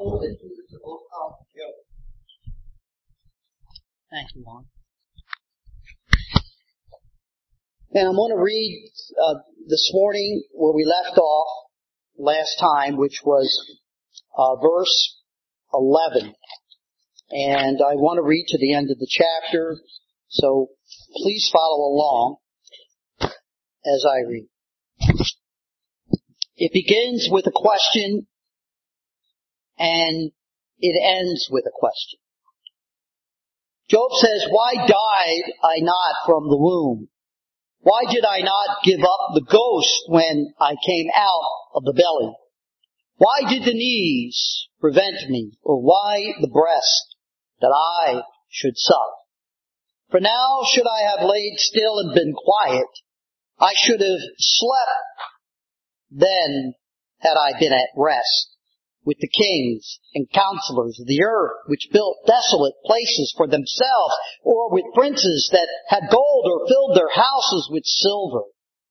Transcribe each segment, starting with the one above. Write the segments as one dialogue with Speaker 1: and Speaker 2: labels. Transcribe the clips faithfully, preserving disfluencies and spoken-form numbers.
Speaker 1: open to the book of Job. Thank you, Juan. And I'm going to read uh, this morning where we left off last time, which was uh, verse eleven. And I want to read to the end of the chapter, so please follow along as I read. It begins with a question, and it ends with a question. Job says, "Why died I not from the womb? Why did I not give up the ghost when I came out of the belly? Why did the knees prevent me, or why the breast that I should suck? For now should I have laid still and been quiet, I should have slept then had I been at rest with the kings and counselors of the earth, which built desolate places for themselves, or with princes that had gold or filled their houses with silver.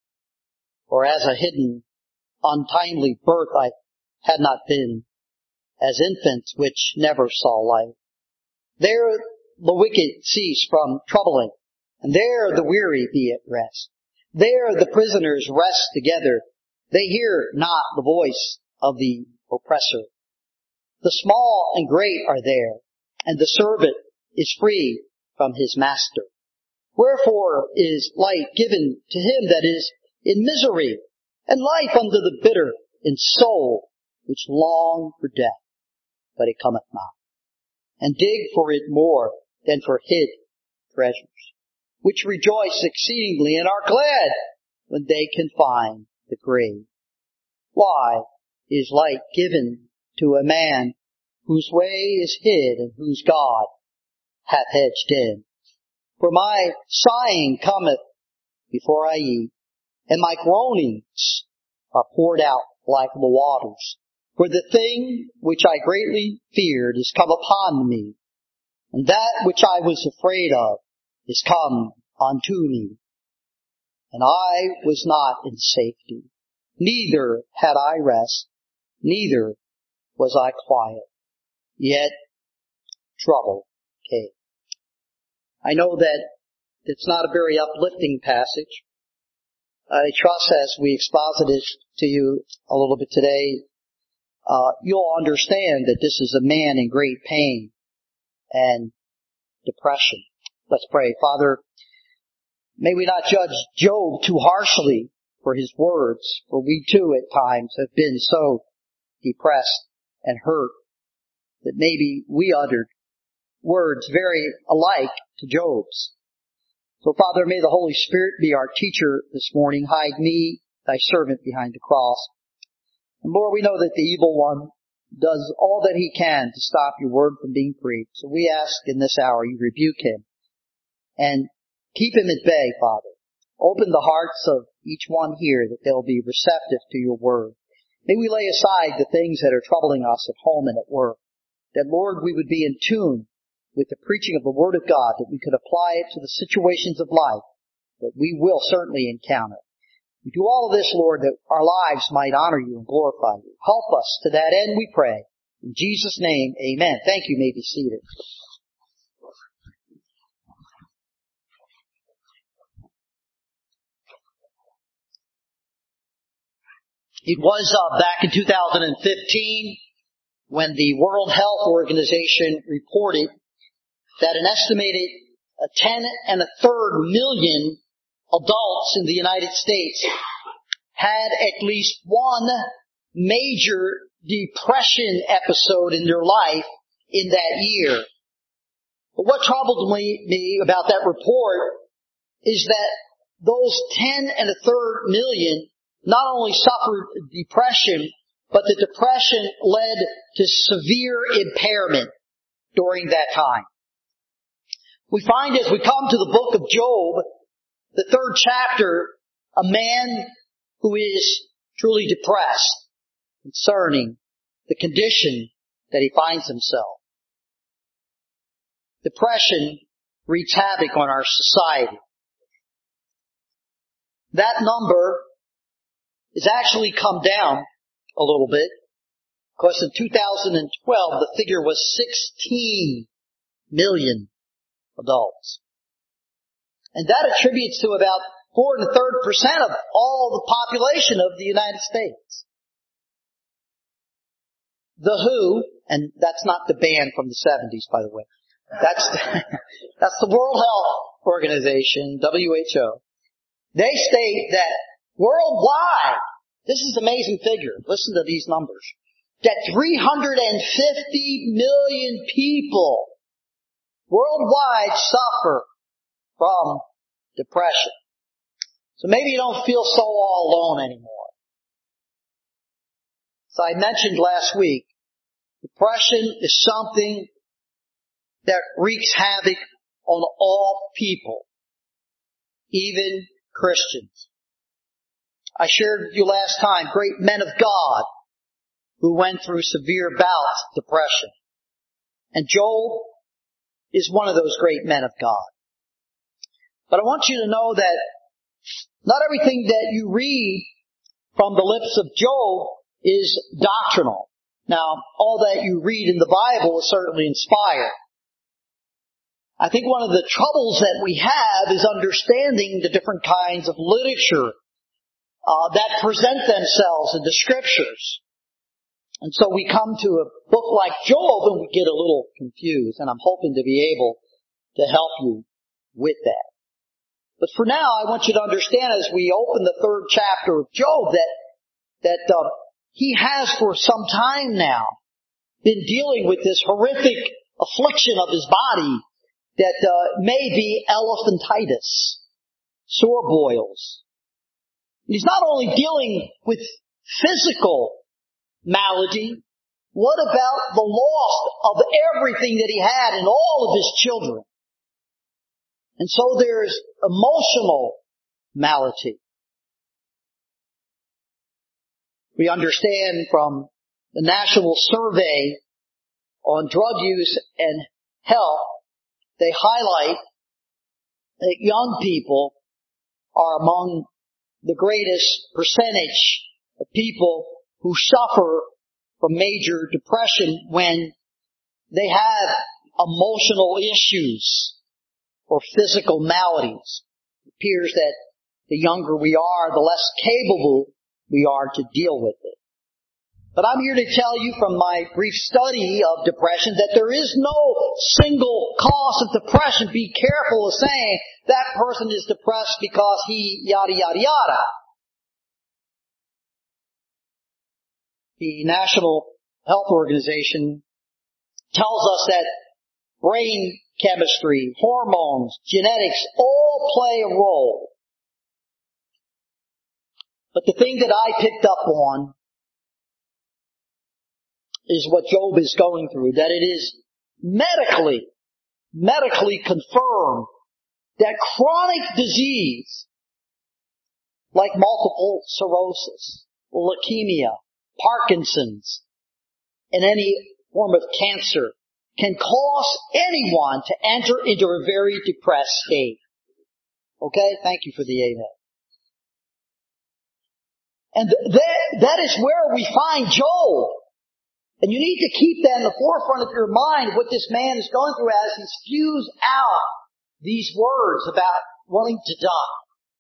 Speaker 1: Or as a hidden, untimely birth I had not been, as infants which never saw light. There the wicked cease from troubling, and there the weary be at rest. There the prisoners rest together. They hear not the voice of the oppressor. The small and great are there, and the servant is free from his master. Wherefore is light given to him that is in misery, and life unto the bitter in soul, which long for death, but it cometh not, and dig for it more than for hid treasures, which rejoice exceedingly and are glad when they can find the grave. Why is light given to a man whose way is hid and whose God hath hedged in? For my sighing cometh before I eat, and my groanings are poured out like the waters. For the thing which I greatly feared is come upon me, and that which I was afraid of is come unto me. And I was not in safety, neither had I rest, neither was I quiet. Yet trouble came." I know that it's not a very uplifting passage. I trust as we exposit it to you a little bit today, uh, you'll understand that this is a man in great pain and depression. Let's pray. Father, may we not judge Job too harshly for his words, for we too at times have been so depressed and hurt that maybe we uttered words very alike to Job's. So Father, may the Holy Spirit be our teacher this morning. Hide me, thy servant, behind the cross. And Lord, we know that the evil one does all that he can to stop your word from being preached. So we ask in this hour you rebuke him and keep him at bay, Father. Open the hearts of each one here that they'll be receptive to your word. May we lay aside the things that are troubling us at home and at work. That, Lord, we would be in tune with the preaching of the Word of God, that we could apply it to the situations of life that we will certainly encounter. We do all of this, Lord, that our lives might honor you and glorify you. Help us to that end, we pray. In Jesus' name, amen. Thank you. You may be seated. It was uh, back in two thousand fifteen when the World Health Organization reported that an estimated uh, ten and a third million adults in the United States had at least one major depression episode in their life in that year. But what troubled me, me about that report is that those ten and a third million not only suffered depression, but the depression led to severe impairment during that time. We find as we come to the book of Job, the third chapter, a man who is truly depressed concerning the condition that he finds himself. Depression wreaks havoc on our society. That number has actually come down a little bit. Of course, in two thousand twelve, the figure was sixteen million adults. And that attributes to about four and a third percent of all the population of the United States. The W H O, and that's not the band from the seventies, by the way. That's the, that's the World Health Organization, W H O. They state that worldwide, this is an amazing figure, listen to these numbers, that three hundred fifty million people worldwide suffer from depression. So maybe you don't feel so all alone anymore. So I mentioned last week, depression is something that wreaks havoc on all people, even Christians. I shared with you last time great men of God who went through severe bouts of depression. And Job is one of those great men of God. But I want you to know that not everything that you read from the lips of Job is doctrinal. Now, all that you read in the Bible is certainly inspired. I think one of the troubles that we have is understanding the different kinds of literature uh, that present themselves in the Scriptures. And so we come to a book like Job and we get a little confused, and I'm hoping to be able to help you with that. But for now, I want you to understand as we open the third chapter of Job that that uh, he has for some time now been dealing with this horrific affliction of his body that uh, may be elephantitis, sore boils. And he's not only dealing with physical malady, what about the loss of everything that he had and all of his children? And so there's emotional malady. We understand from the National Survey on Drug Use and Health, they highlight that young people are among the greatest percentage of people who suffer from major depression when they have emotional issues or physical maladies. It appears that the younger we are, the less capable we are to deal with it. But I'm here to tell you from my brief study of depression that there is no single cause of depression. Be careful of saying that person is depressed because he yada yada yada. The National Health Organization tells us that brain chemistry, hormones, genetics all play a role. But the thing that I picked up on is what Job is going through, that it is medically, medically confirmed that chronic disease, like multiple sclerosis, leukemia, Parkinson's, and any form of cancer, can cause anyone to enter into a very depressed state. Okay? Thank you for the amen. And that, that is where we find Job. And you need to keep that in the forefront of your mind, what this man is going through as he spews out these words about wanting to die.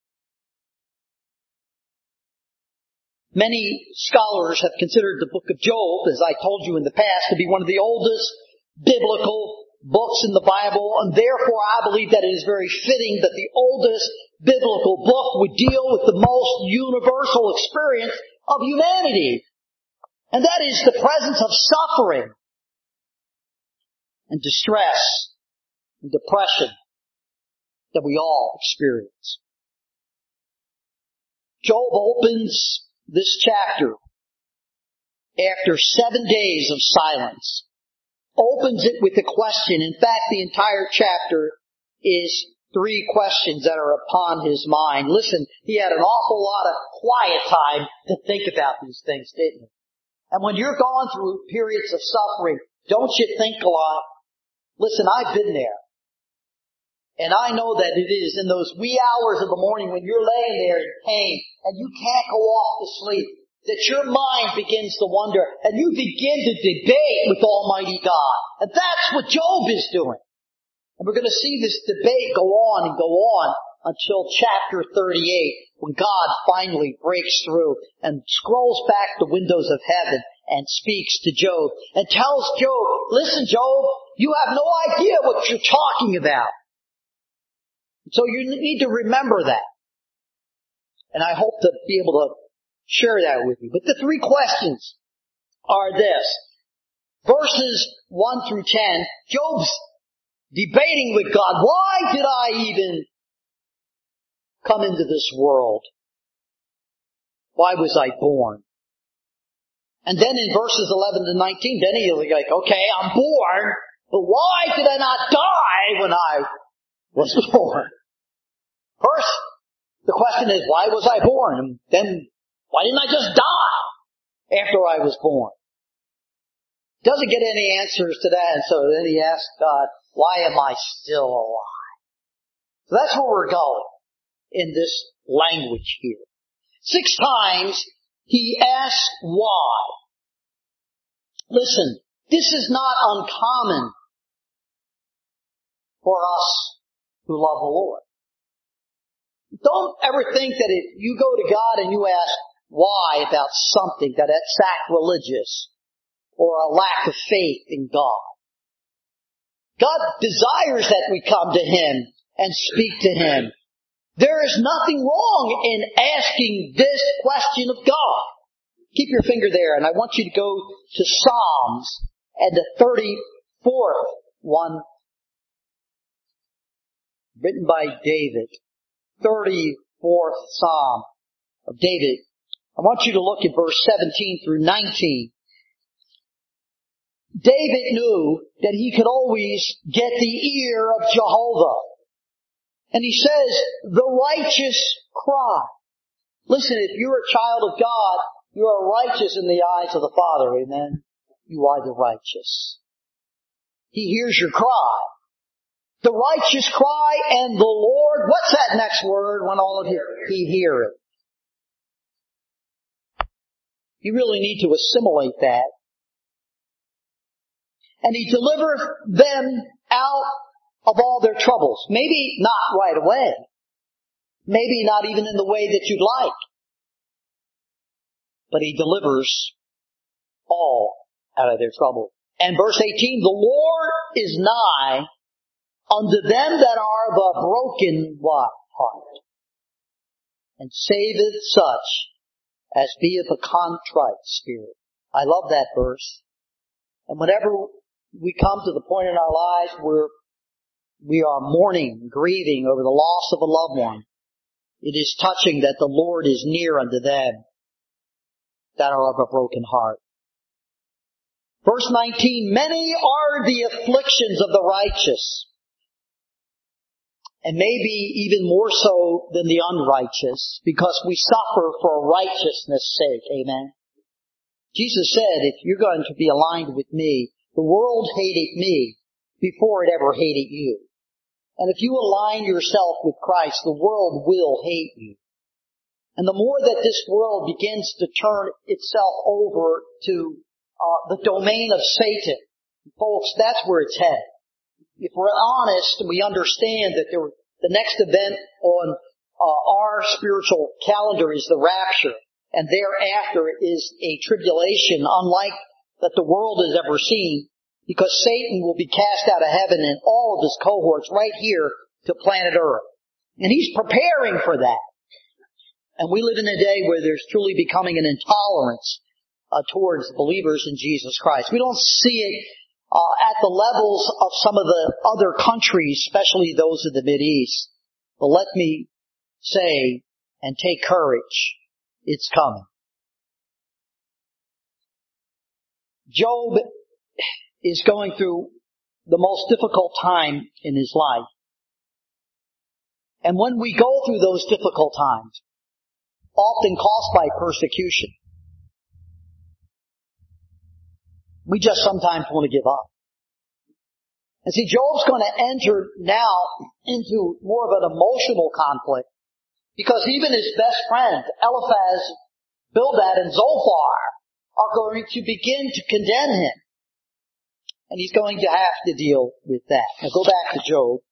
Speaker 1: Many scholars have considered the book of Job, as I told you in the past, to be one of the oldest biblical books in the Bible, and therefore I believe that it is very fitting that the oldest biblical book would deal with the most universal experience of humanity. And that is the presence of suffering and distress and depression that we all experience. Job opens this chapter after seven days of silence. Opens it with a question. In fact, the entire chapter is three questions that are upon his mind. Listen, he had an awful lot of quiet time to think about these things, didn't he? And when you're going through periods of suffering, don't you think a lot? Listen, I've been there. And I know that it is in those wee hours of the morning when you're laying there in pain and you can't go off to sleep. that your mind begins to wonder and you begin to debate with Almighty God. And that's what Job is doing. And we're going to see this debate go on and go on until chapter thirty-eight, when God finally breaks through and scrolls back the windows of heaven and speaks to Job and tells Job, listen, Job, you have no idea what you're talking about. So you need to remember that. And I hope to be able to share that with you. But the three questions are this. Verses one through ten, Job's debating with God. Why did I even come into this world? Why was I born? And then in verses eleven to nineteen, then he'll be like, okay, I'm born, but why did I not die when I was born? First, the question is, why was I born? And then, why didn't I just die after I was born? Doesn't get any answers to that, and so then he asks God, why am I still alive? So that's where we're going in this language here. Six times he asks why. Listen, this is not uncommon for us who love the Lord. Don't ever think that if you go to God and you ask why about something, that that's sacrilegious or a lack of faith in God. God desires that we come to Him and speak to Him. There is nothing wrong in asking this question of God. Keep your finger there, and I want you to go to Psalms and the thirty-fourth one, written by David. thirty-fourth Psalm of David. I want you to look at verse seventeen through nineteen. David knew that he could always get the ear of Jehovah. And he says, the righteous cry. Listen, if you're a child of God, you are righteous in the eyes of the Father. Amen. You are the righteous. He hears your cry. The righteous cry, and the Lord, what's that next word when all of you, He hear it. You really need to assimilate that. And He delivers them out of all their troubles. Maybe not right away. Maybe not even in the way that you'd like. But He delivers all out of their trouble. And verse eighteen, the Lord is nigh unto them that are of a broken what? Heart, and saveth such as be of a contrite spirit. I love that verse. And whenever we come to the point in our lives where we are mourning, grieving over the loss of a loved one, it is touching that the Lord is near unto them that are of a broken heart. Verse nineteen, many are the afflictions of the righteous, and maybe even more so than the unrighteous, because we suffer for righteousness' sake. Amen. Jesus said, if you're going to be aligned with me, the world hated me before it ever hated you. And if you align yourself with Christ, the world will hate you. And the more that this world begins to turn itself over to uh, the domain of Satan, folks, that's where it's headed. If we're honest and we understand that there, the next event on uh, our spiritual calendar is the rapture, and thereafter is a tribulation unlike that the world has ever seen, because Satan will be cast out of heaven and all of his cohorts right here to planet Earth. And he's preparing for that. And we live in a day where there's truly becoming an intolerance uh, towards believers in Jesus Christ. We don't see it Uh, at the levels of some of the other countries, especially those of the Mideast. But let me say, and take courage, it's coming. Job is going through the most difficult time in his life. And when we go through those difficult times, often caused by persecution, we just sometimes want to give up. And see, Job's going to enter now into more of an emotional conflict, because even his best friend, Eliphaz Bildad and Zophar are going to begin to condemn him. And he's going to have to deal with that. Now go back to Job.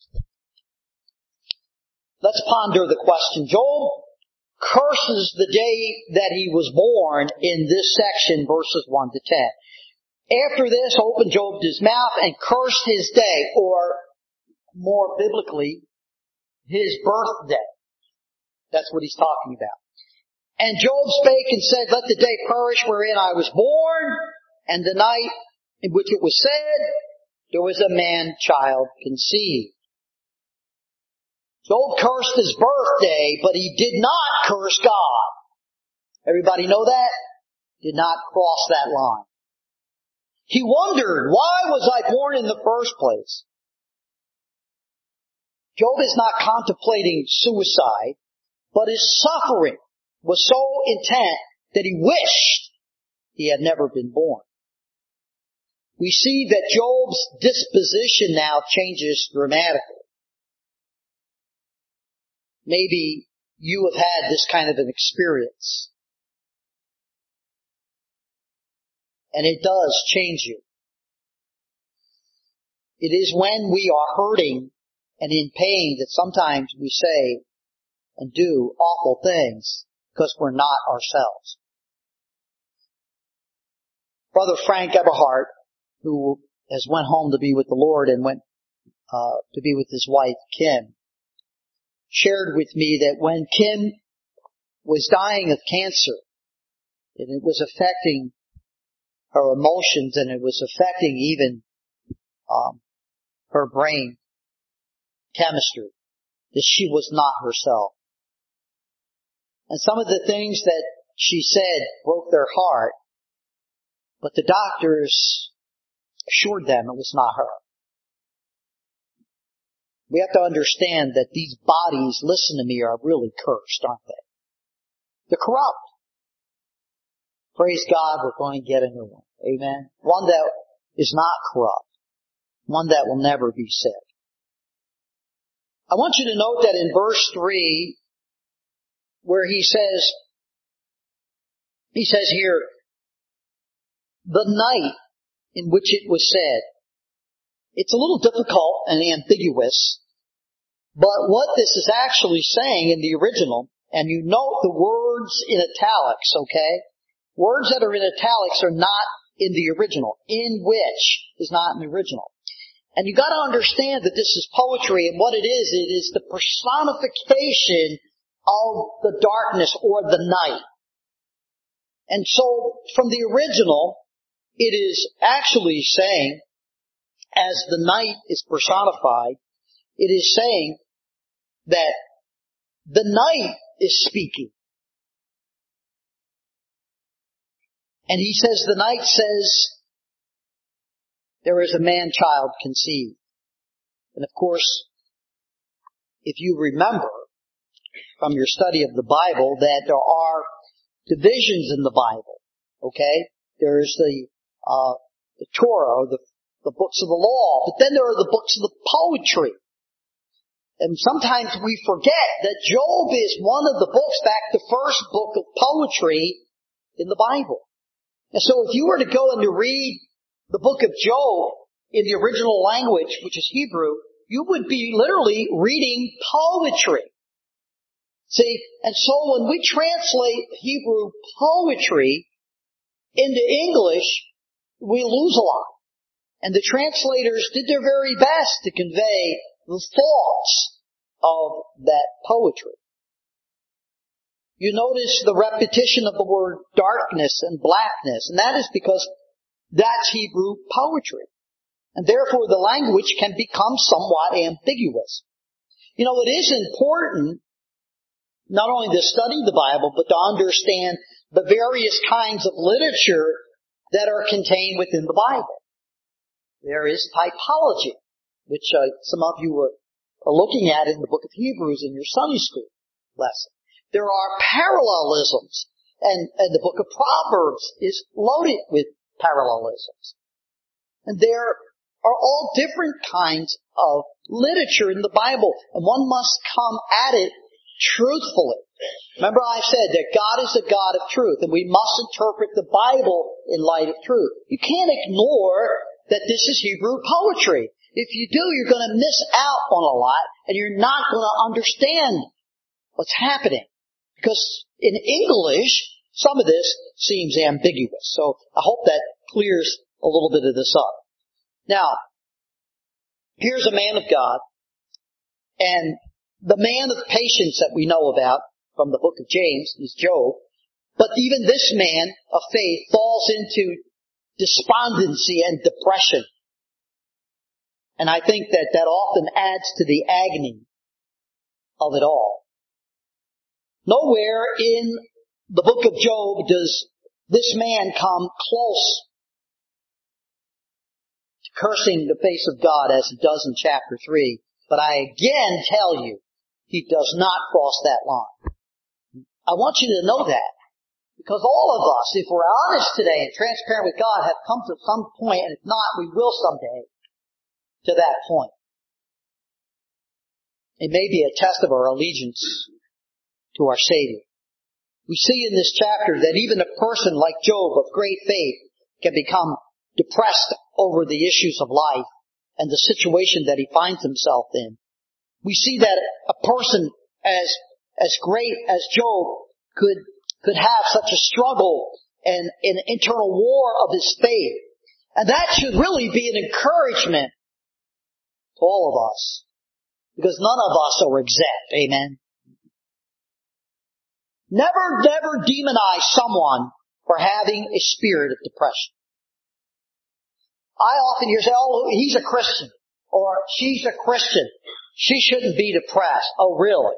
Speaker 1: Let's ponder the question. Job curses the day that he was born in this section, verses one to ten. After this, opened Job his mouth and cursed his day, or more biblically, his birthday. That's what he's talking about. And Job spake and said, let the day perish wherein I was born, and the night in which it was said, there was a man-child conceived. Job cursed his birthday, but he did not curse God. Everybody know that? Did not cross that line. He wondered, why was I born in the first place? Job is not contemplating suicide, but his suffering was so intense that he wished he had never been born. We see that Job's disposition now changes dramatically. Maybe you have had this kind of an experience. And it does change you. It is when we are hurting and in pain that sometimes we say and do awful things because we're not ourselves. Brother Frank Eberhardt, who has went home to be with the Lord and went uh, to be with his wife, Kim, shared with me that when Kim was dying of cancer, and it was affecting her emotions and it was affecting even um, her brain chemistry, that she was not herself. And some of the things that she said broke their heart, but the doctors assured them it was not her. We have to understand that these bodies, listen to me, are really cursed, aren't they? They're corrupt. Praise God, we're going to get a new one. Amen. One that is not corrupt. One that will never be sick. I want you to note that in verse three, where he says, he says here, the night in which it was said. It's a little difficult and ambiguous, but what this is actually saying in the original, and you note the words in italics, okay? Words that are in italics are not in the original. In which is not in the original. And you got to understand that this is poetry, and what it is, it is the personification of the darkness or the night. And so, from the original, it is actually saying, as the night is personified, it is saying that the night is speaking. And he says, the night says, there is a man-child conceived. And of course, if you remember from your study of the Bible that there are divisions in the Bible, okay? There's the, uh, the Torah, or the, the books of the law, but then there are the books of the poetry. And sometimes we forget that Job is one of the books, in fact, the first book of poetry in the Bible. And so if you were to go and to read the book of Job in the original language, which is Hebrew, you would be literally reading poetry. See, and so when we translate Hebrew poetry into English, we lose a lot. And the translators did their very best to convey the thoughts of that poetry. You notice the repetition of the word darkness and blackness, and that is because that's Hebrew poetry. And therefore the language can become somewhat ambiguous. You know, it is important not only to study the Bible, but to understand the various kinds of literature that are contained within the Bible. There is typology, which uh, some of you are, are looking at in the book of Hebrews in your Sunday school lesson. There are parallelisms, and, and the book of Proverbs is loaded with parallelisms. And there are all different kinds of literature in the Bible, and one must come at it truthfully. Remember I said that God is a God of truth, and we must interpret the Bible in light of truth. You can't ignore that this is Hebrew poetry. If you do, you're going to miss out on a lot, and you're not going to understand what's happening. Because in English, some of this seems ambiguous. So I hope that clears a little bit of this up. Now, here's a man of God, and the man of patience that we know about from the book of James is Job. But even this man of faith falls into despondency and depression. And I think that that often adds to the agony of it all. Nowhere in the book of Job does this man come close to cursing the face of God as he does in chapter three. But I again tell you, he does not cross that line. I want you to know that. Because all of us, if we're honest today and transparent with God, have come to some point, and if not, we will someday, to that point. It may be a test of our allegiance to our Savior. We see in this chapter that even a person like Job of great faith can become depressed over the issues of life and the situation that he finds himself in. We see that a person as, as great as Job could, could have such a struggle and an internal war of his faith. And that should really be an encouragement to all of us. Because none of us are exempt. Amen. Never, never demonize someone for having a spirit of depression. I often hear say, oh, he's a Christian. Or she's a Christian. She shouldn't be depressed. Oh, really?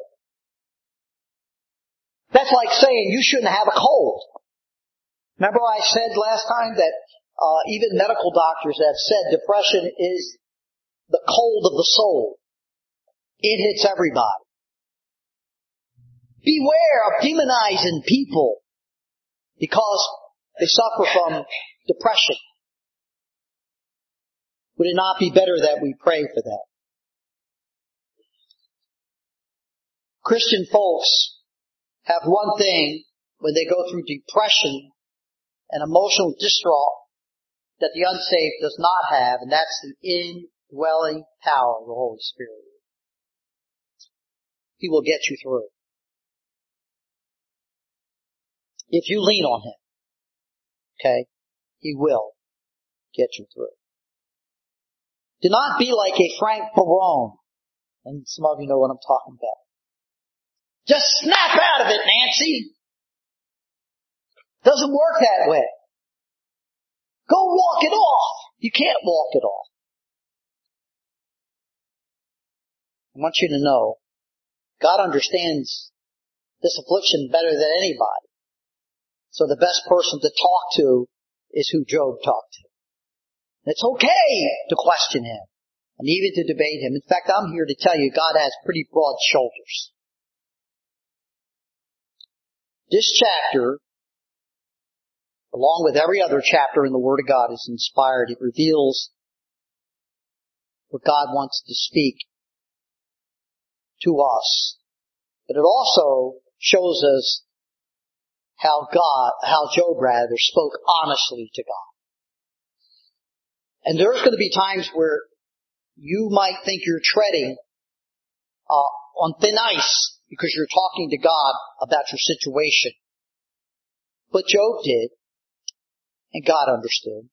Speaker 1: That's like saying you shouldn't have a cold. Remember I said last time that uh, even medical doctors have said depression is the cold of the soul. It hits everybody. Beware of demonizing people because they suffer from depression. Would it not be better that we pray for that? Christian folks have one thing when they go through depression and emotional distraught that the unsaved does not have, and that's the indwelling power of the Holy Spirit. He will get you through. If you lean on Him, okay, He will get you through. Do not be like a Frank Barone. And some of you know what I'm talking about. Just snap out of it, Nancy. Doesn't work that way. Go walk it off. You can't walk it off. I want you to know, God understands this affliction better than anybody. So the best person to talk to is who Job talked to. It's okay to question him and even to debate him. In fact, I'm here to tell you God has pretty broad shoulders. This chapter, along with every other chapter in the Word of God, is inspired. It reveals what God wants to speak to us. But it also shows us how God, how Job rather, spoke honestly to God. And there's going to be times where you might think you're treading uh, on thin ice because you're talking to God about your situation. But Job did, and God understood.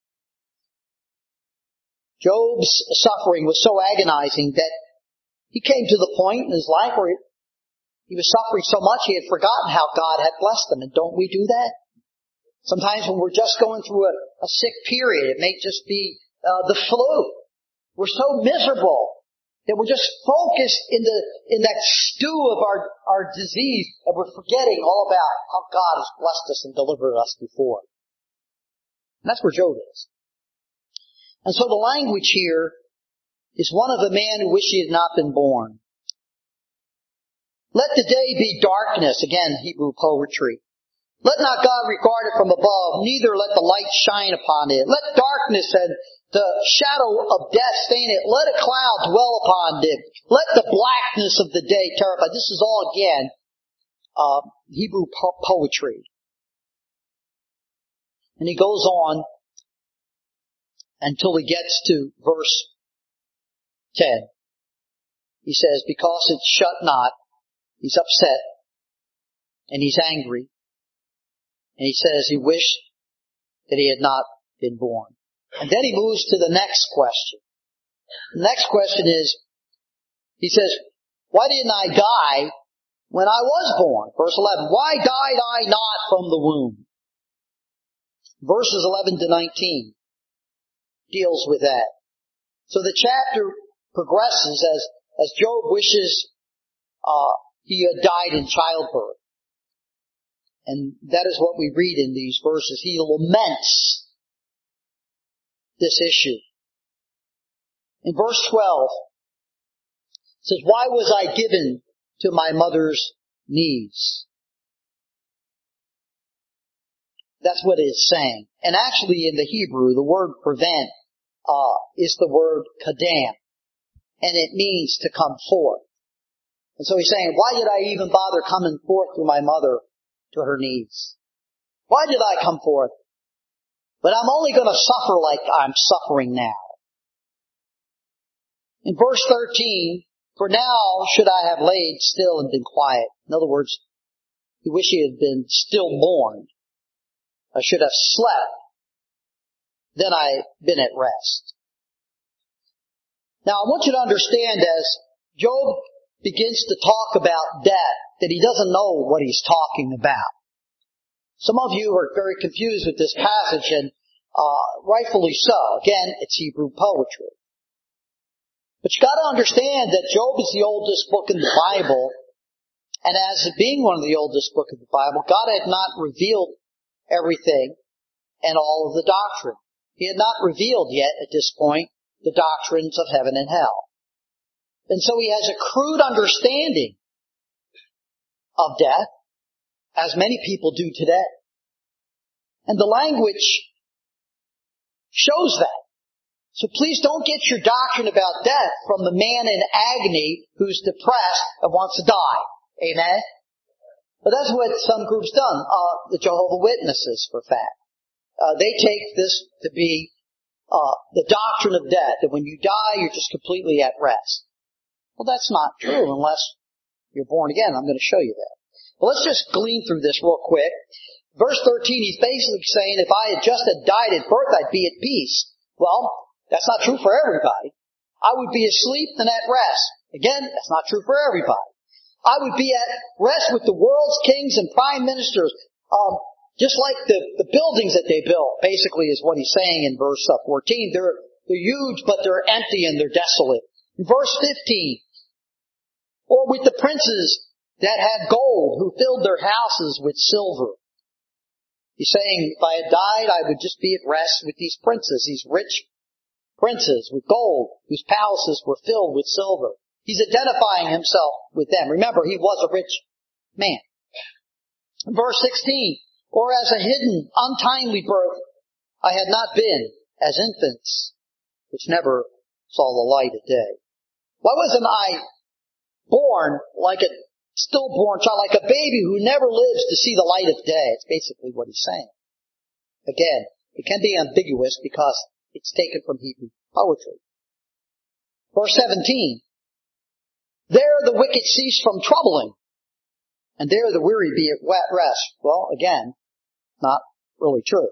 Speaker 1: Job's suffering was so agonizing that he came to the point in his life where he was suffering so much he had forgotten how God had blessed him. And don't we do that? Sometimes when we're just going through a, a sick period, it may just be uh, the flu. We're so miserable that we're just focused in the in that stew of our, our disease and we're forgetting all about how God has blessed us and delivered us before. And that's where Job is. And so the language here is one of a man who wished he had not been born. Let the day be darkness, again, Hebrew poetry. Let not God regard it from above, neither let the light shine upon it. Let darkness and the shadow of death stain it. Let a cloud dwell upon it. Let the blackness of the day terrify. This is all, again, uh, Hebrew po- poetry. And he goes on until he gets to verse ten. He says, because it shut not, he's upset, and he's angry, and he says he wished that he had not been born. And then he moves to the next question. The next question is, he says, why didn't I die when I was born? Verse eleven, why died I not from the womb? Verses eleven to nineteen deals with that. So the chapter progresses as, as Job wishes uh, he had died in childbirth. And that is what we read in these verses. He laments this issue. In verse twelve, it says, why was I given to my mother's knees? That's what it's saying. And actually in the Hebrew, the word prevent uh, is the word kadam. And it means to come forth. And so he's saying, why did I even bother coming forth through my mother to her knees? Why did I come forth? But I'm only going to suffer like I'm suffering now. In verse thirteen, for now should I have laid still and been quiet. In other words, he wished he had been stillborn. I should have slept. Then I been at rest. Now I want you to understand as Job begins to talk about death, that he doesn't know what he's talking about. Some of you are very confused with this passage, and uh, rightfully so. Again, it's Hebrew poetry. But you got to understand that Job is the oldest book in the Bible, and as it being one of the oldest books of the Bible, God had not revealed everything and all of the doctrine. He had not revealed yet at this point the doctrines of heaven and hell. And so he has a crude understanding of death, as many people do today. And the language shows that. So please don't get your doctrine about death from the man in agony who's depressed and wants to die. Amen? But that's what some groups done. Uh, the Jehovah's Witnesses, for fact. Uh, they take this to be uh, the doctrine of death, that when you die, you're just completely at rest. Well, that's not true unless you're born again. I'm going to show you that. Well, let's just glean through this real quick. Verse thirteen, he's basically saying, if I had just had died at birth, I'd be at peace. Well, that's not true for everybody. I would be asleep and at rest. Again, that's not true for everybody. I would be at rest with the world's kings and prime ministers, um, just like the, the buildings that they built, basically is what he's saying in verse fourteen. They're, they're huge, but they're empty and they're desolate. In verse fifteen, or with the princes that had gold, who filled their houses with silver. He's saying, if I had died, I would just be at rest with these princes, these rich princes with gold, whose palaces were filled with silver. He's identifying himself with them. Remember, he was a rich man. Verse sixteen, or as a hidden, untimely birth, I had not been as infants, which never saw the light of day. Why wasn't I born like a stillborn child, like a baby who never lives to see the light of day? It's basically what he's saying. Again, it can be ambiguous because it's taken from Hebrew poetry. Verse seventeen, there the wicked cease from troubling, and there the weary be at rest. Well, again, not really true.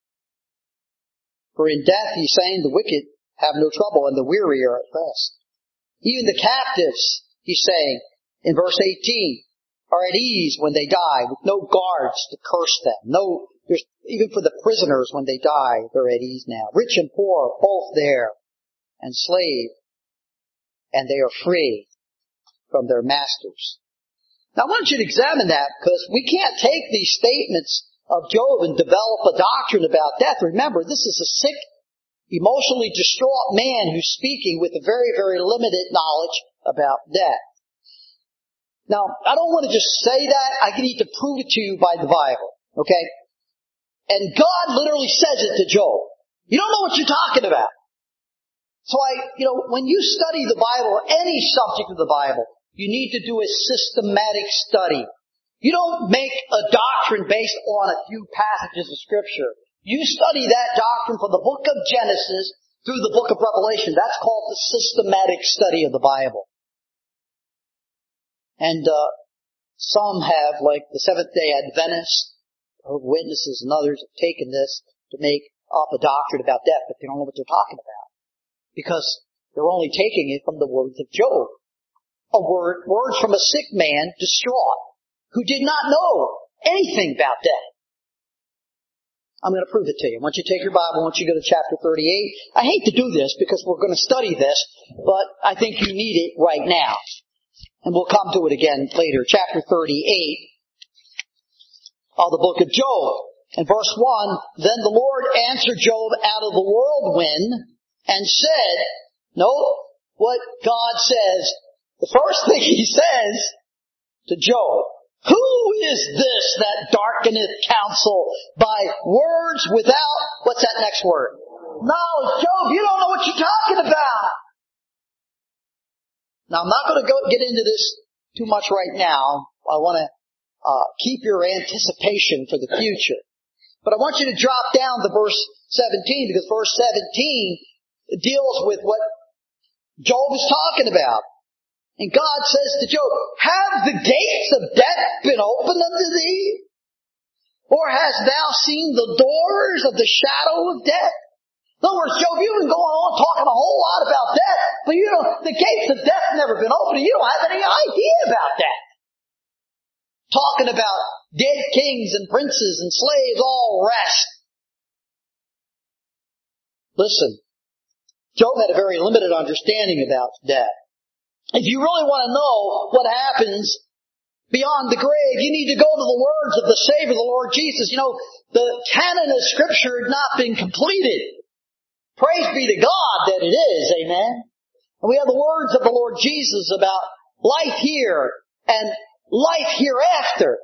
Speaker 1: For in death, he's saying, the wicked have no trouble, and the weary are at rest. Even the captives, he's saying, in verse eighteen, are at ease when they die, with no guards to curse them. No, there's, even for the prisoners, when they die, they're at ease now. Rich and poor, both there, and slave, and they are free from their masters. Now I want you to examine that, because we can't take these statements of Job and develop a doctrine about death. Remember, this is a sick, emotionally distraught man who's speaking with a very, very limited knowledge about death. Now, I don't want to just say that. I need to prove it to you by the Bible. Okay? And God literally says it to Job. You don't know what you're talking about. So I, you know, when you study the Bible or any subject of the Bible, you need to do a systematic study. You don't make a doctrine based on a few passages of Scripture. You study that doctrine from the book of Genesis through the book of Revelation. That's called the systematic study of the Bible. And uh, some have, like the Seventh-day Adventists, or witnesses and others, have taken this to make up a doctrine about death, but they don't know what they're talking about. Because they're only taking it from the words of Job. A word, words from a sick man, distraught, who did not know anything about death. I'm going to prove it to you. Once you take your Bible, once you go to chapter thirty-eight, I hate to do this because we're going to study this, but I think you need it right now. And we'll come to it again later. Chapter thirty-eight of the book of Job. In verse one, then the Lord answered Job out of the whirlwind and said, note what God says. The first thing he says to Job, who is this that darkeneth counsel by words without, what's that next word? Knowledge. Job, you don't know what you're talking about. Now, I'm not going to go get into this too much right now. I want to uh, keep your anticipation for the future. But I want you to drop down to verse seventeen, because verse seventeen deals with what Job is talking about. And God says to Job, have the gates of death been opened unto thee? Or hast thou seen the doors of the shadow of death? In other words, Job, you've been going on talking a whole lot about death, but you know, the gates of death have never been opened, and you don't have any idea about that. Talking about dead kings and princes and slaves all rest. Listen, Job had a very limited understanding about death. If you really want to know what happens beyond the grave, you need to go to the words of the Savior, the Lord Jesus. You know, the canon of Scripture had not been completed. Praise be to God that it is, amen. And we have the words of the Lord Jesus about life here and life hereafter.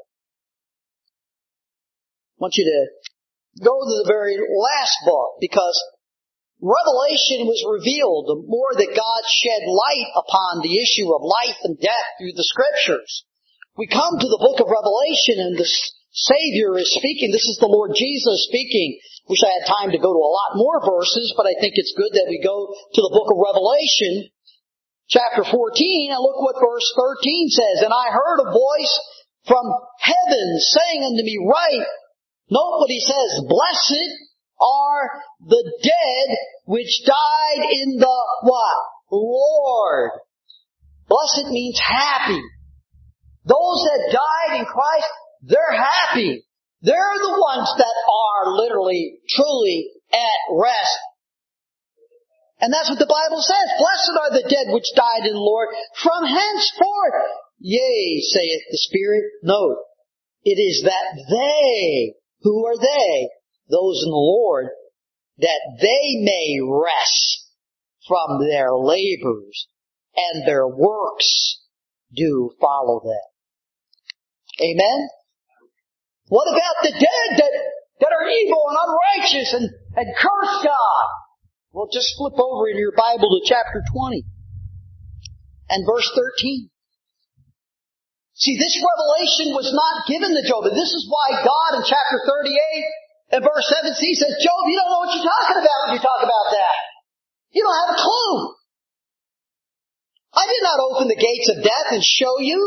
Speaker 1: I want you to go to the very last book, because Revelation was revealed. The more that God shed light upon the issue of life and death through the Scriptures. We come to the book of Revelation and the Savior is speaking. This is the Lord Jesus speaking. Wish I had time to go to a lot more verses, but I think it's good that we go to the book of Revelation, chapter fourteen, and look what verse thirteen says. And I heard a voice from heaven saying unto me, write. Note what he says, blessed are the dead which died in the what? Lord. Blessed means happy. Those that died in Christ, they're happy. They're the ones that are literally, truly at rest. And that's what the Bible says. Blessed are the dead which died in the Lord from henceforth. Yea, saith the Spirit. Note, it is that they, who are they? Those in the Lord, that they may rest from their labors, and their works do follow them. Amen? What about the dead that, that are evil and unrighteous and, and curse God? Well, just flip over in your Bible to chapter twenty and verse thirteen. See, this revelation was not given to Job, and this is why God in chapter thirty-eight and verse seventeen says, Job, you don't know what you're talking about when you talk about that. You don't have a clue. I did not open the gates of death and show you.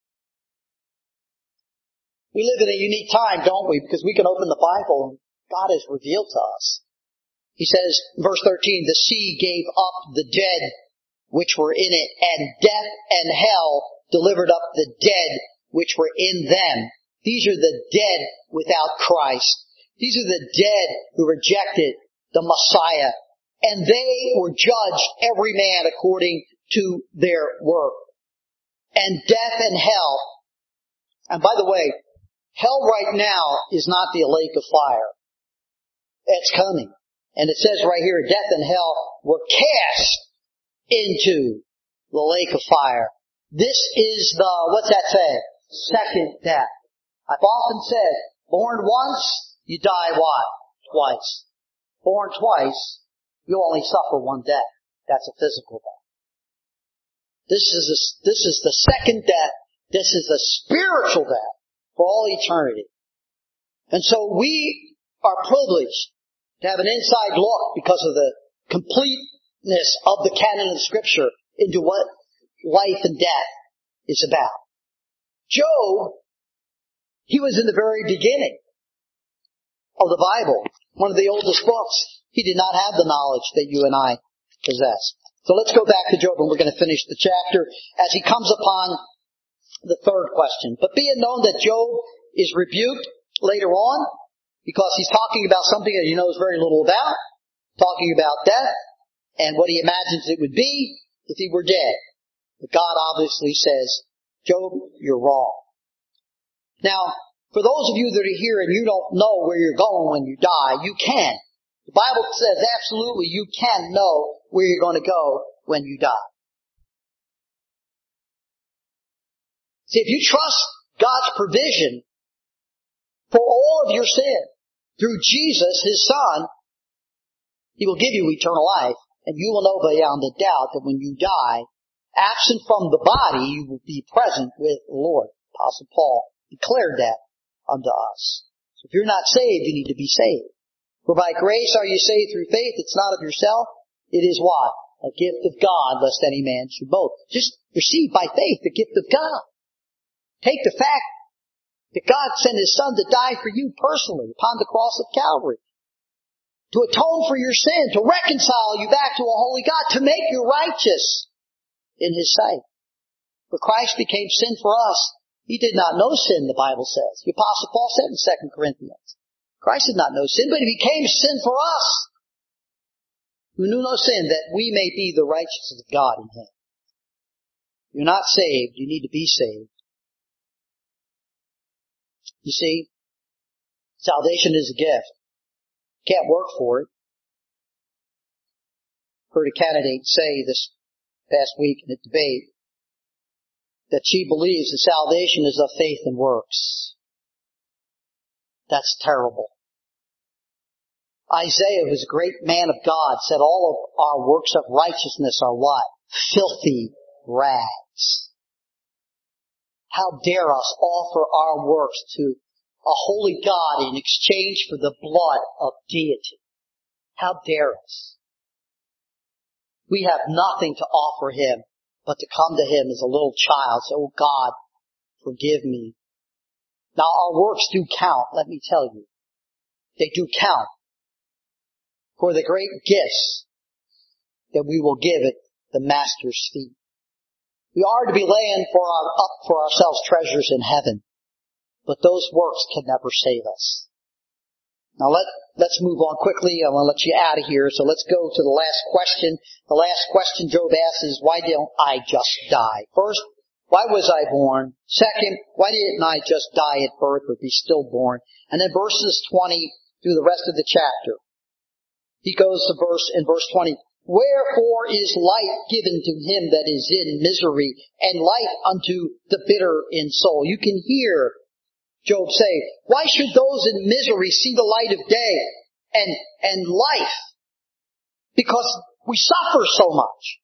Speaker 1: We live in a unique time, don't we? Because we can open the Bible and God has revealed to us. He says, verse thirteen, the sea gave up the dead which were in it, and death and hell delivered up the dead which were in them. These are the dead without Christ. These are the dead who rejected the Messiah. And they were judged, every man according to their work. And death and hell. And by the way, hell right now is not the lake of fire. It's coming. And it says right here, death and hell were cast into the lake of fire. This is the, what's that say? Second death. I've often said, born once, you die what? Twice. Born twice, you only suffer one death. That's a physical death. This is a, this is the second death. This is a spiritual death. for all eternity. And so we are privileged to have an inside look because of the completeness of the canon of Scripture into what life and death is about. Job, he was in the very beginning of the Bible, one of the oldest books. He did not have the knowledge that you and I possess. So let's go back to Job, and we're going to finish the chapter as he comes upon the third question. But be it known that Job is rebuked later on because he's talking about something that he knows very little about, talking about death and what he imagines it would be if he were dead. But God obviously says, Job, you're wrong. Now, for those of you that are here and you don't know where you're going when you die, you can. The Bible says absolutely you can know where you're going to go when you die. See, if you trust God's provision for all of your sin through Jesus, His Son, He will give you eternal life, and you will know beyond a doubt that when you die, absent from the body, you will be present with the Lord. Apostle Paul declared that unto us. So if you're not saved, you need to be saved. For by grace are you saved through faith. It's not of yourself. It is what? A gift of God, lest any man should boast. Just receive by faith the gift of God. Take the fact that God sent His Son to die for you personally upon the cross of Calvary, to atone for your sin, to reconcile you back to a holy God, to make you righteous in His sight. For Christ became sin for us. He did not know sin, the Bible says. The Apostle Paul said in Second Corinthians. Christ did not know sin, but He became sin for us, who knew no sin, that we may be the righteousness of God in Him. If you're not saved, you need to be saved. You see, salvation is a gift. You can't work for it. Heard a candidate say this past week in a debate that she believes that salvation is of faith and works. That's terrible. Isaiah, who's a great man of God, said all of our works of righteousness are what? Filthy rags. How dare us offer our works to a holy God in exchange for the blood of deity? How dare us? We have nothing to offer Him but to come to Him as a little child. Say, oh God, forgive me. Now our works do count, let me tell you. They do count for the great gifts that we will give at the Master's feet. We are to be laying for our, up for ourselves treasures in heaven, but those works can never save us. Now let, let's move on quickly. I want to let you out of here, so let's go to the last question. The last question Job asks is, why don't I just die? First, why was I born? Second, why didn't I just die at birth or be stillborn? And then verses twenty through the rest of the chapter. He goes to verse, in verse twenty, wherefore is life given to him that is in misery, and life unto the bitter in soul? You can hear Job say, why should those in misery see the light of day and, and life? Because we suffer so much.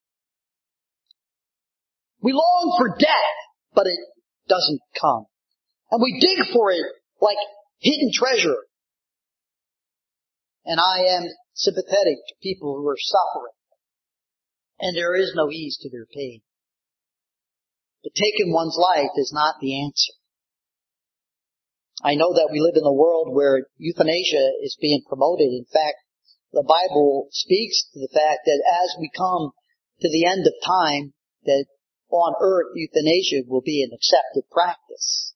Speaker 1: We long for death, but it doesn't come. And we dig for it like hidden treasure. And I am sympathetic to people who are suffering. And there is no ease to their pain. But taking one's life is not the answer. I know that we live in a world where euthanasia is being promoted. In fact, the Bible speaks to the fact that as we come to the end of time, that on earth euthanasia will be an accepted practice.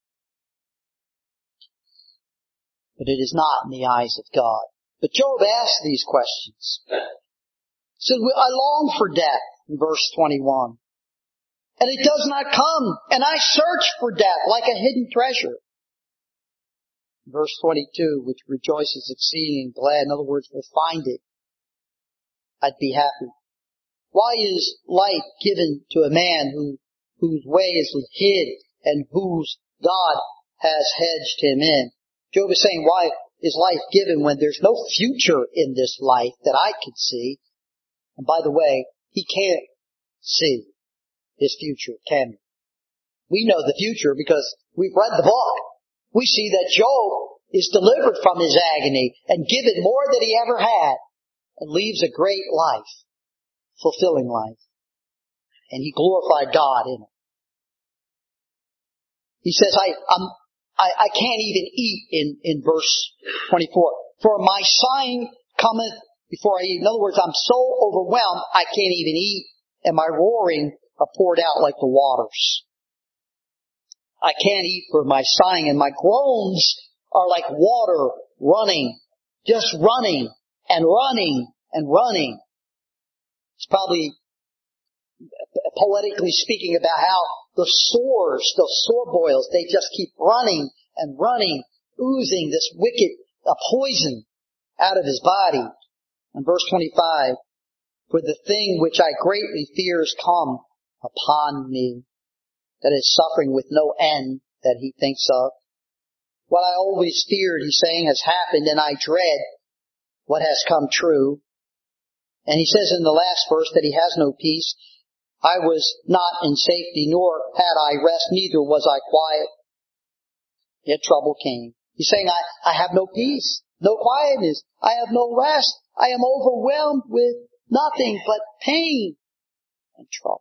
Speaker 1: But it is not in the eyes of God. But Job asked these questions. He said, I long for death, in verse twenty-one. And it does not come, and I search for death like a hidden treasure. Verse twenty-two, which rejoices exceeding glad. In other words, we'll find it. I'd be happy. Why is life given to a man who, whose way is hid and whose God has hedged him in? Job is saying, why is life given when there's no future in this life that I could see? And by the way, he can't see his future, can he? We know the future because we've read the book. we see that Job is delivered from his agony and given more than he ever had and leaves a great life, fulfilling life. And he glorified God in it. He says, I, I'm, I, I can't even eat in, in verse twenty-four. For my sighing cometh before I eat. In other words, I'm so overwhelmed, I can't even eat, and my roaring are poured out like the waters. I can't eat for my sighing, and my groans are like water running, just running and running and running. It's probably poetically speaking about how the sores, the sore boils, they just keep running and running, oozing this wicked uh, poison out of his body. And verse twenty-five, for the thing which I greatly fear is come upon me, that is suffering with no end that he thinks of. What I always feared, he's saying, has happened, and I dread what has come true. And he says in the last verse that he has no peace. I was not in safety, nor had I rest, neither was I quiet. Yet trouble came. He's saying, I, I have no peace, no quietness. I have no rest. I am overwhelmed with nothing but pain and trouble.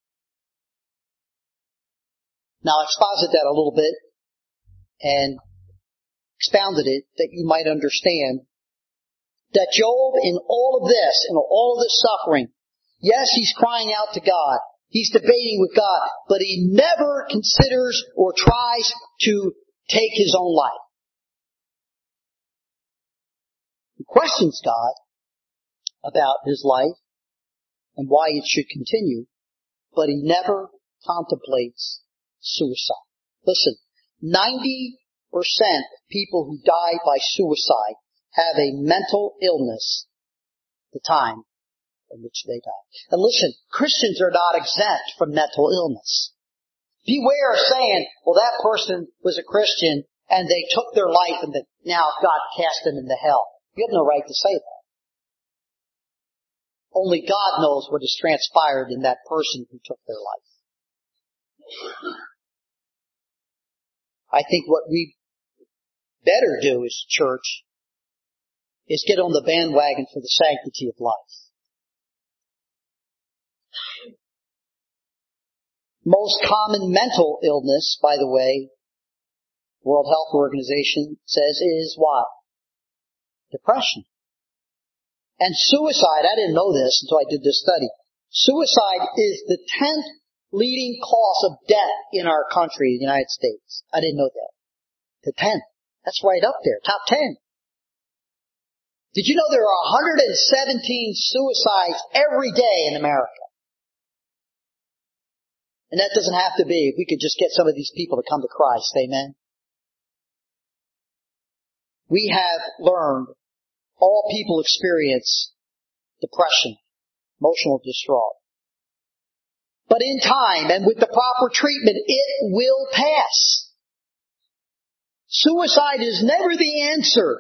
Speaker 1: Now exposit that a little bit and expounded it that you might understand that Job, in all of this, in all of this suffering, yes, he's crying out to God. He's debating with God, but he never considers or tries to take his own life. He questions God about his life and why it should continue, but he never contemplates suicide. Listen, ninety percent of people who die by suicide have a mental illness at the time in which they die. And listen, Christians are not exempt from mental illness. Beware of saying, well, that person was a Christian and they took their life and that now God cast them into hell. You have no right to say that. Only God knows what has transpired in that person who took their life. I think what we better do as church is get on the bandwagon for the sanctity of life. Most common mental illness, by the way, World Health Organization says is what? Depression. And suicide, I didn't know this until I did this study. Suicide is the tenth leading cause of death in our country, the United States. I didn't know that. The tenth. That's right up there, top ten. Did you know there are one hundred seventeen suicides every day in America? And that doesn't have to be if we could just get some of these people to come to Christ. Amen. We have learned all people experience depression, emotional distraught. But in time and with the proper treatment, it will pass. Suicide is never the answer.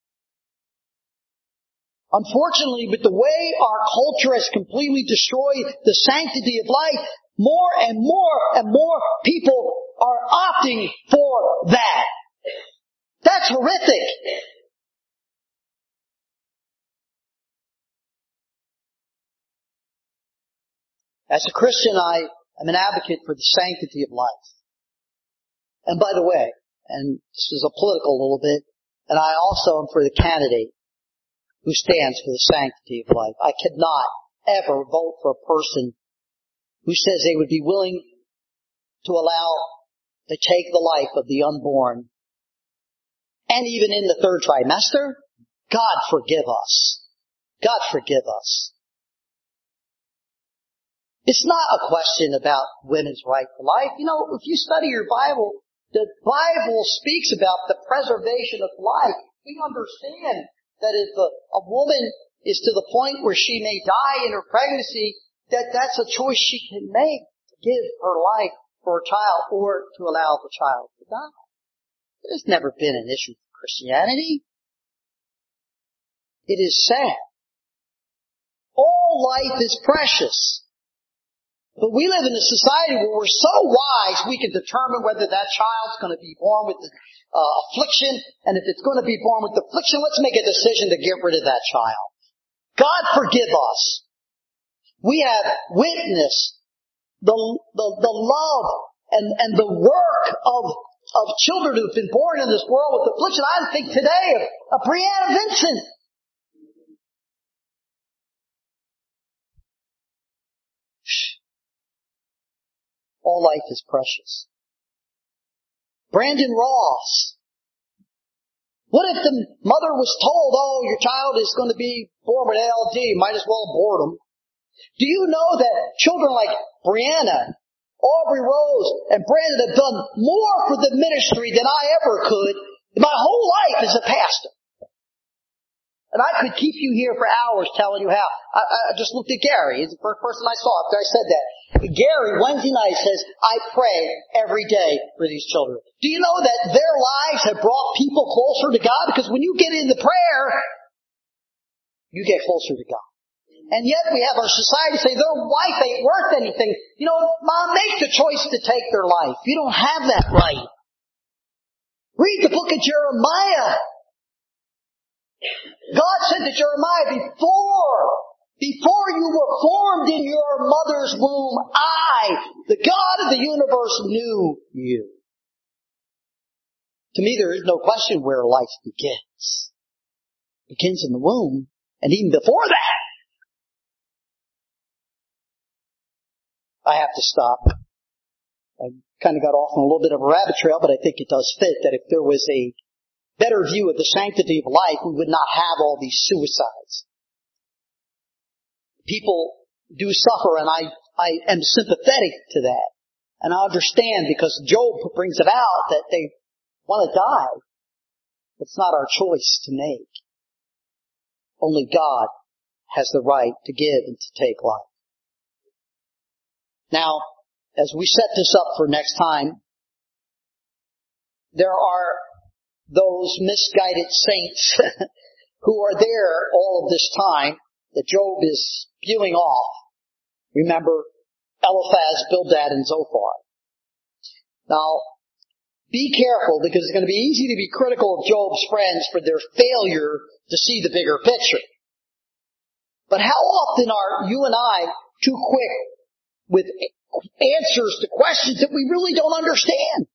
Speaker 1: Unfortunately, with the way our culture has completely destroyed the sanctity of life, more and more and more people are opting for that. That's horrific. As a Christian, I am an advocate for the sanctity of life. And by the way, and this is a political a little bit, and I also am for the candidate who stands for the sanctity of life. I cannot ever vote for a person who says they would be willing to allow to take the life of the unborn. And even in the third trimester, God forgive us. God forgive us. It's not a question about women's right to life. You know, if you study your Bible, the Bible speaks about the preservation of life. We understand that if a, a woman is to the point where she may die in her pregnancy, that that's a choice she can make to give her life for a child or to allow the child to die. It has never been an issue for Christianity. It is sad. All life is precious. But we live in a society where we're so wise we can determine whether that child's going to be born with uh, affliction, and if it's going to be born with affliction, let's make a decision to get rid of that child. God forgive us. We have witnessed the, the, the love and, and the work of, of children who've been born in this world with affliction. I think today of, of Brianna Vincent. All life is precious. Brandon Ross. What if the mother was told, oh, your child is going to be born with A L D, might as well abort him? Do you know that children like Brianna, Aubrey Rose, and Brandon have done more for the ministry than I ever could in my whole life as a pastor? And I could keep you here for hours telling you how. I, I just looked at Gary. He's the first person I saw after I said that. Gary, Wednesday night, says, I pray every day for these children. Do you know that their lives have brought people closer to God? Because when you get into prayer, you get closer to God. And yet we have our society say their life ain't worth anything. You know, Mom, make the choice to take their life. You don't have that right. Read the book of Jeremiah. God said to Jeremiah, before, before you were formed in your mother's womb, I, the God of the universe, knew you. To me, there is no question where life begins. It begins in the womb, and even before that. I have to stop. I kind of got off on a little bit of a rabbit trail, but I think it does fit that if there was a better view of the sanctity of life, we would not have all these suicides. People do suffer, and I, I am sympathetic to that. And I understand, because Job brings it out that they want to die. It's not our choice to make. Only God has the right to give and to take life. Now, as we set this up for next time, there are those misguided saints who are there all of this time that Job is spewing off. Remember, Eliphaz, Bildad, and Zophar. Now, be careful, because it's going to be easy to be critical of Job's friends for their failure to see the bigger picture. But how often are you and I too quick with answers to questions that we really don't understand?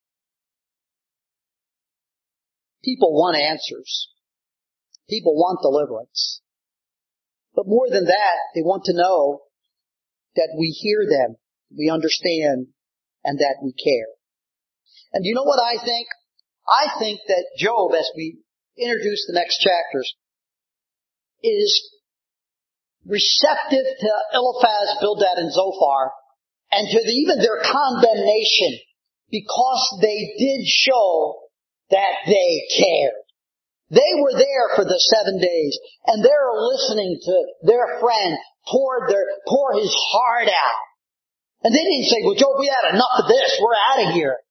Speaker 1: People want answers. People want deliverance. But more than that, they want to know that we hear them, we understand, and that we care. And you know what I think? I think that Job, as we introduce the next chapters, is receptive to Eliphaz, Bildad, and Zophar, and to the, even their condemnation, because they did show that they cared. They were there for the seven days, and they're listening to their friend pour their, pour his heart out. And they didn't say, well, Job, we had enough of this. We're out of here.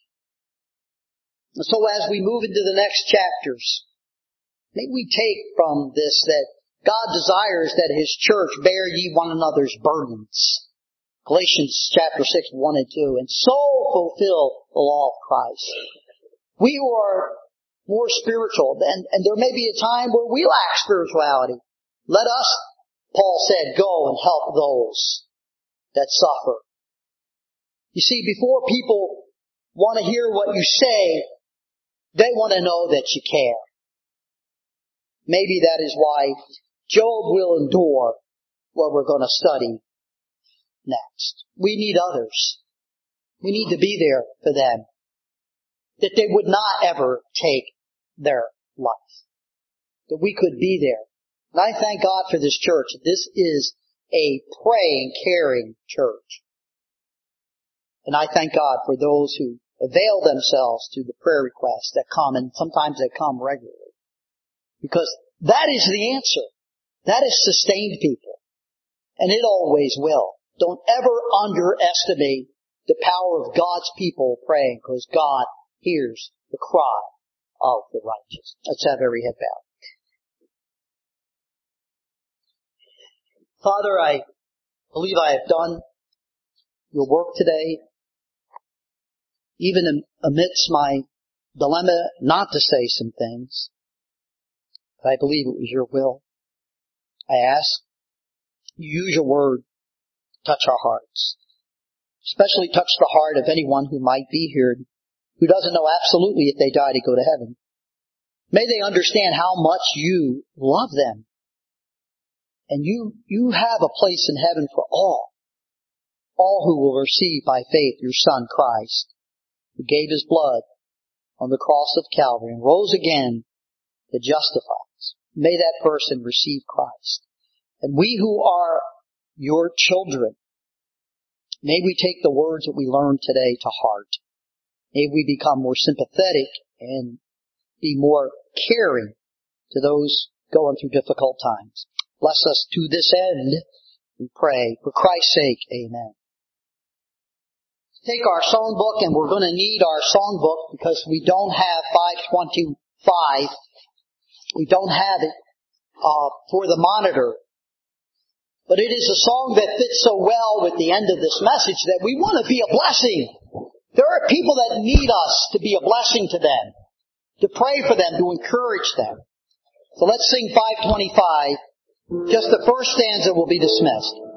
Speaker 1: And so as we move into the next chapters, may we take from this that God desires that His church bear ye one another's burdens. Galatians chapter six, one and two. And so fulfill the law of Christ. We who are more spiritual, and, and there may be a time where we lack spirituality. Let us, Paul said, go and help those that suffer. You see, before people want to hear what you say, they want to know that you care. Maybe that is why Job will endure what we're going to study next. We need others. We need to be there for them. That they would not ever take their life. That we could be there. And I thank God for this church. This is a praying, caring church. And I thank God for those who avail themselves to the prayer requests that come, and sometimes they come regularly. Because that is the answer. That has sustained people. And it always will. Don't ever underestimate the power of God's people praying, because God hears the cry of the righteous. Let's have every head bowed. Father, I believe I have done your work today, even amidst my dilemma not to say some things. But I believe it was your will. I ask, you use your word, touch our hearts. Especially touch the heart of anyone who might be here who doesn't know absolutely if they die to go to heaven. May they understand how much you love them. And you, you have a place in heaven for all. All who will receive by faith your Son, Christ, who gave His blood on the cross of Calvary and rose again to justify us. May that person receive Christ. And we who are your children, may we take the words that we learned today to heart. May we become more sympathetic and be more caring to those going through difficult times. Bless us to this end, we pray. For Christ's sake, amen. Take our songbook, and we're going to need our songbook because we don't have five twenty-five. We don't have it uh, for the monitor. But it is a song that fits so well with the end of this message that we want to be a blessing. There are people that need us to be a blessing to them, to pray for them, to encourage them. So let's sing five twenty-five. Just the first stanza will be dismissed.